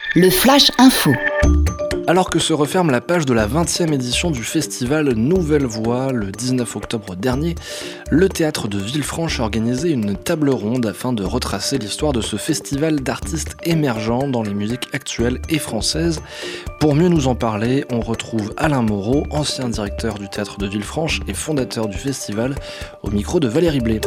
Le Flash Info. Alors que se referme la page de la 20e édition du festival Nouvelle Voix le 19 octobre dernier, le théâtre de Villefranche a organisé une table ronde afin de retracer l'histoire de ce festival d'artistes émergents dans les musiques actuelles et françaises. Pour mieux nous en parler, on retrouve Alain Moreau, ancien directeur du théâtre de Villefranche et fondateur du festival, au micro de Valérie Blé.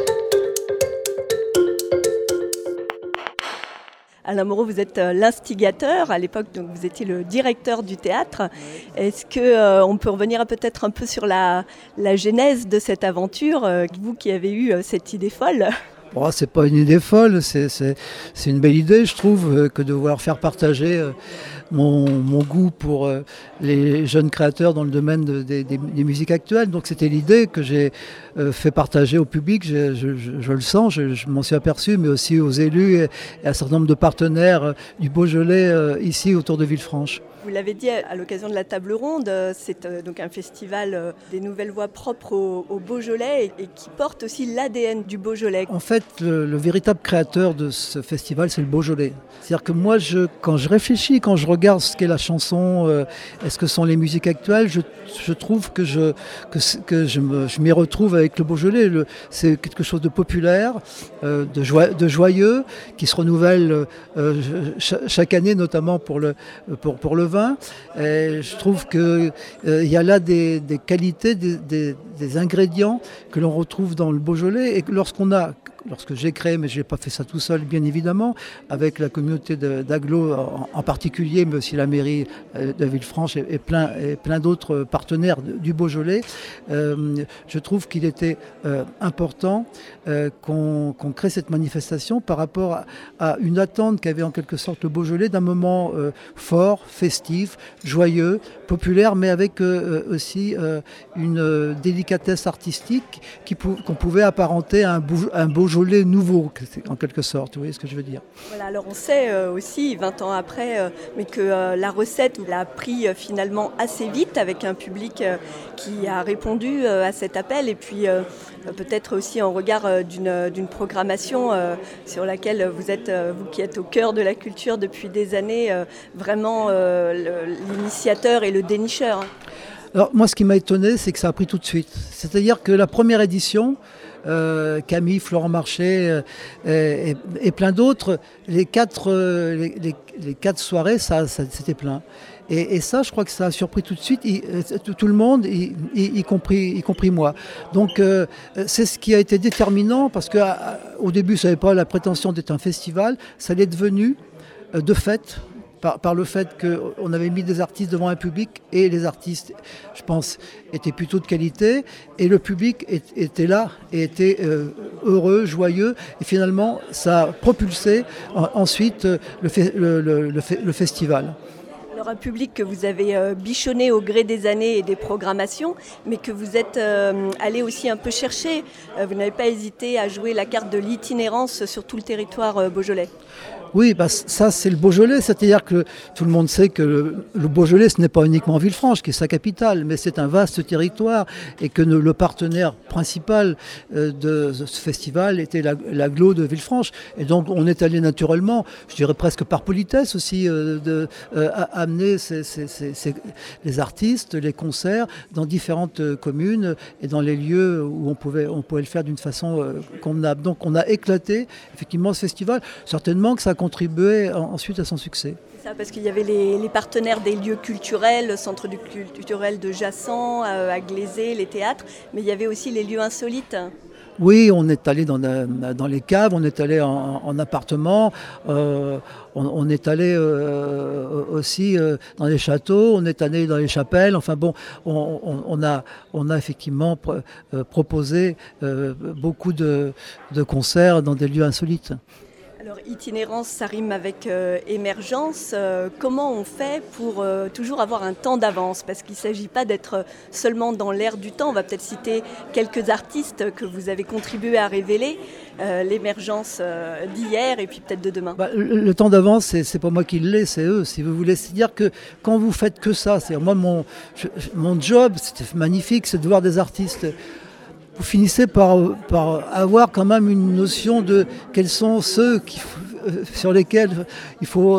Alain Moreau, vous êtes l'instigateur. À l'époque, donc, vous étiez le directeur du théâtre. Est-ce qu'on peut revenir peut-être un peu sur la genèse de cette aventure, vous qui avez eu cette idée folle? Oh, c'est pas une idée folle, c'est une belle idée, je trouve, que de vouloir faire partager mon goût pour les jeunes créateurs dans le domaine des musiques actuelles. Donc c'était l'idée que j'ai fait partager au public, je le sens, je m'en suis aperçu, mais aussi aux élus et à un certain nombre de partenaires du Beaujolais ici autour de Villefranche. Vous l'avez dit à l'occasion de la table ronde, c'est donc un festival des nouvelles voix propres au Beaujolais et qui porte aussi l'ADN du Beaujolais. En fait, le véritable créateur de ce festival, c'est le Beaujolais. C'est-à-dire que moi, quand je réfléchis, quand je regarde ce qu'est la chanson, est-ce que sont les musiques actuelles, je trouve que je m'y retrouve avec le Beaujolais. C'est quelque chose de populaire, de joyeux, qui se renouvelle chaque année, notamment pour le vin. Et je trouve qu'il y a là des qualités, des ingrédients que l'on retrouve dans le Beaujolais et que lorsque j'ai créé, mais je n'ai pas fait ça tout seul bien évidemment, avec la communauté d'Aglo en particulier, mais aussi la mairie de Villefranche et plein d'autres partenaires du Beaujolais, je trouve qu'il était important qu'on crée cette manifestation par rapport à une attente qu'avait en quelque sorte le Beaujolais d'un moment fort, festif, joyeux, populaire, mais avec aussi une délicatesse artistique qu'on pouvait apparenter à un Beaujolais nouveau, en quelque sorte, vous voyez ce que je veux dire. Voilà, alors on sait aussi, 20 ans après, mais que la recette l'a pris finalement assez vite avec un public qui a répondu à cet appel et puis peut-être aussi en regard d'une programmation sur laquelle vous qui êtes au cœur de la culture depuis des années, vraiment l'initiateur et le dénicheur. Alors moi, ce qui m'a étonné, c'est que ça a pris tout de suite. C'est-à-dire que la première édition, Camille, Florent Marché et plein d'autres, les quatre soirées, ça c'était plein. Et ça, je crois que ça a surpris tout de suite tout le monde, y compris moi. Donc c'est ce qui a été déterminant, parce qu'au début, ça n'avait pas la prétention d'être un festival, ça l'est devenu de fait. Par le fait qu'on avait mis des artistes devant un public et les artistes, je pense, étaient plutôt de qualité et le public était là et était heureux, joyeux et finalement ça a propulsé ensuite le festival. Alors un public que vous avez bichonné au gré des années et des programmations, mais que vous êtes allé aussi un peu chercher. Vous n'avez pas hésité à jouer la carte de l'itinérance sur tout le territoire beaujolais. Oui, ça c'est le Beaujolais, c'est-à-dire que tout le monde sait que le Beaujolais ce n'est pas uniquement Villefranche qui est sa capitale, mais c'est un vaste territoire et que le partenaire principal de ce festival était l'Aglo de Villefranche. Et donc on est allé naturellement, je dirais presque par politesse aussi, amener les artistes, les concerts dans différentes communes et dans les lieux où on pouvait le faire d'une façon convenable. Donc on a éclaté effectivement ce festival, certainement que ça a contribué ensuite à son succès. C'est ça, parce qu'il y avait les partenaires des lieux culturels, le centre du culturel de Jassan, à Glaisé, les théâtres, mais il y avait aussi les lieux insolites. Oui, on est allé dans les caves, on est allé en appartement, on est allé aussi dans les châteaux, on est allé dans les chapelles. Enfin bon, on a effectivement proposé beaucoup de concerts dans des lieux insolites. Alors itinérance, ça rime avec émergence. Comment on fait pour toujours avoir un temps d'avance? Parce qu'il ne s'agit pas d'être seulement dans l'air du temps. On va peut-être citer quelques artistes que vous avez contribué à révéler. L'émergence d'hier et puis peut-être de demain. Le temps d'avance, c'est pas moi qui l'ai, c'est eux, si vous voulez. C'est-à-dire que quand vous faites que ça, c'est-à-dire moi mon job, c'était magnifique, c'est de voir des artistes. Vous finissez par avoir quand même une notion de quels sont ceux sur lesquels il faut,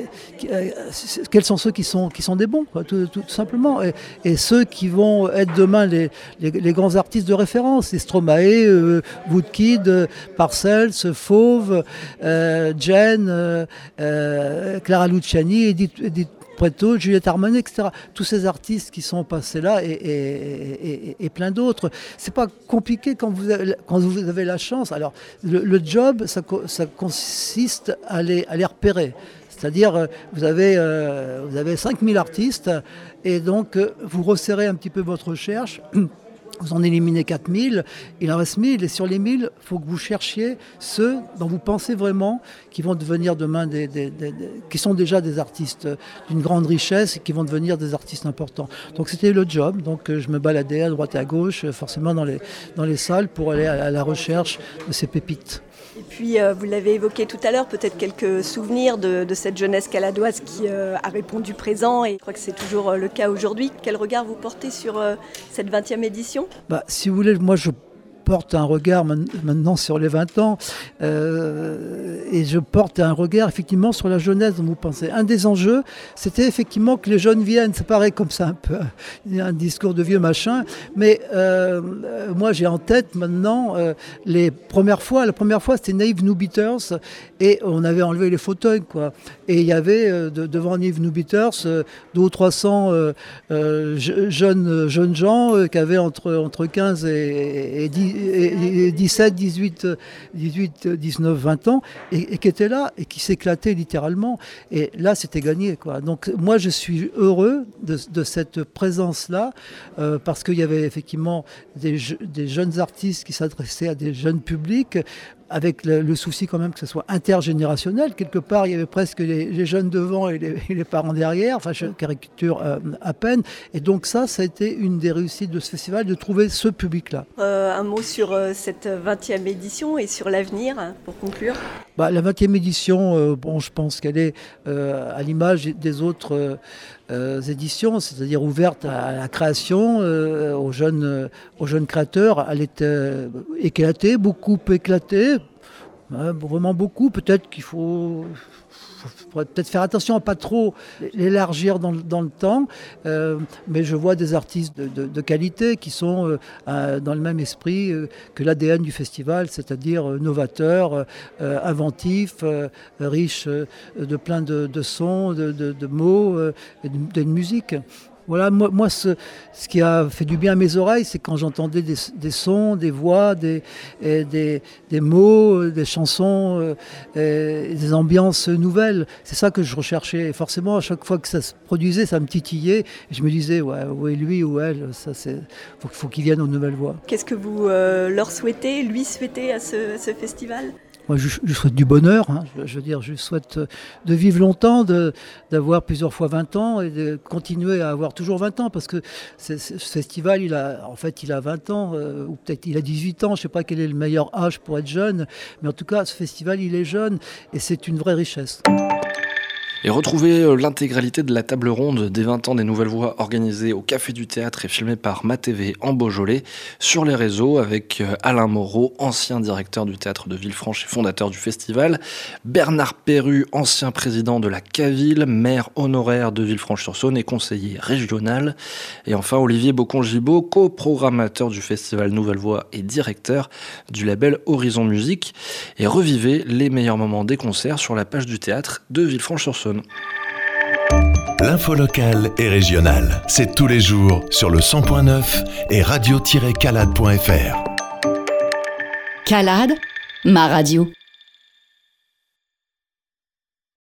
quels sont ceux qui sont des bons, quoi, tout simplement, et ceux qui vont être demain les grands artistes de référence, les Stromae, Woodkid, Parcells, Fauve, Jen, Clara Luciani, Edith Preto, Juliette Armanet, etc. Tous ces artistes qui sont passés là et plein d'autres. C'est pas compliqué quand vous avez la chance. Alors, le job, ça consiste à les repérer. C'est-à-dire, vous avez 5000 artistes et donc vous resserrez un petit peu votre recherche. Vous en éliminez 4000, il en reste 1000, et sur les 1000, il faut que vous cherchiez ceux dont vous pensez vraiment qui vont devenir demain qui sont déjà des artistes d'une grande richesse et qui vont devenir des artistes importants. Donc c'était le job, donc je me baladais à droite et à gauche, forcément dans les salles pour aller à la recherche de ces pépites. Et puis, vous l'avez évoqué tout à l'heure, peut-être quelques souvenirs de cette jeunesse caladoise qui a répondu présent, et je crois que c'est toujours le cas aujourd'hui. Quel regard vous portez sur cette 20e édition ? Si vous voulez, moi je porte un regard maintenant sur les 20 ans et je porte un regard effectivement sur la jeunesse dont vous pensez. Un des enjeux, c'était effectivement que les jeunes viennent. Ça paraît comme ça un peu un discours de vieux machin, mais moi j'ai en tête maintenant la première fois c'était Naive New Beaters et on avait enlevé les fauteuils, quoi. Et il y avait devant Naive New Beaters 200 ou 300 jeunes gens qui avaient entre 15 et 17, 18, 19, 20 ans et qui étaient là et qui s'éclataient littéralement. Et là, c'était gagné, quoi. Donc moi, je suis heureux de cette présence-là parce qu'il y avait effectivement des jeunes artistes qui s'adressaient à des jeunes publics, avec le souci quand même que ce soit intergénérationnel. Quelque part, il y avait presque les jeunes devant et les parents derrière. Enfin, je caricature à peine. Et donc ça a été une des réussites de ce festival, de trouver ce public-là. Un mot sur cette 20e édition et sur l'avenir, pour conclure. La 20e édition, je pense qu'elle est à l'image des autres éditions, c'est-à-dire ouverte à la création, aux jeunes créateurs. Elle est éclatée, beaucoup éclatée, vraiment beaucoup. Peut-être qu'il faudrait peut-être faire attention à pas trop l'élargir dans le temps, mais je vois des artistes de qualité qui sont dans le même esprit que l'ADN du festival, c'est-à-dire novateurs, inventifs, riches de plein de sons, de mots, de musique. Voilà, moi ce qui a fait du bien à mes oreilles, c'est quand j'entendais des sons, des voix, des mots, des chansons, des ambiances nouvelles. C'est ça que je recherchais. Et forcément, à chaque fois que ça se produisait, ça me titillait. Et je me disais, ouais, où est lui ou elle ? Faut qu'il vienne aux nouvelles voix. Qu'est-ce que vous leur souhaitez, lui souhaitez à ce festival ? Moi, je souhaite du bonheur, hein. Je veux dire, je souhaite de vivre longtemps, d'avoir plusieurs fois 20 ans et de continuer à avoir toujours 20 ans, parce que ce festival, il a 20 ans, ou peut-être il a 18 ans, je ne sais pas quel est le meilleur âge pour être jeune, mais en tout cas, ce festival, il est jeune et c'est une vraie richesse. Et retrouvez l'intégralité de la table ronde des 20 ans des Nouvelles Voix organisée au Café du Théâtre et filmée par MaTV en Beaujolais sur les réseaux avec Alain Moreau, ancien directeur du Théâtre de Villefranche et fondateur du festival, Bernard Perru, ancien président de la CAVIL, maire honoraire de Villefranche-sur-Saône et conseiller régional, et enfin Olivier Bocon-Gibaud, coprogrammateur du festival Nouvelles Voix et directeur du label Horizon Musique. Et revivez les meilleurs moments des concerts sur la page du théâtre de Villefranche-sur-Saône. L'info locale et régionale, c'est tous les jours sur le 100.9 et radio-calade.fr. Calade, ma radio.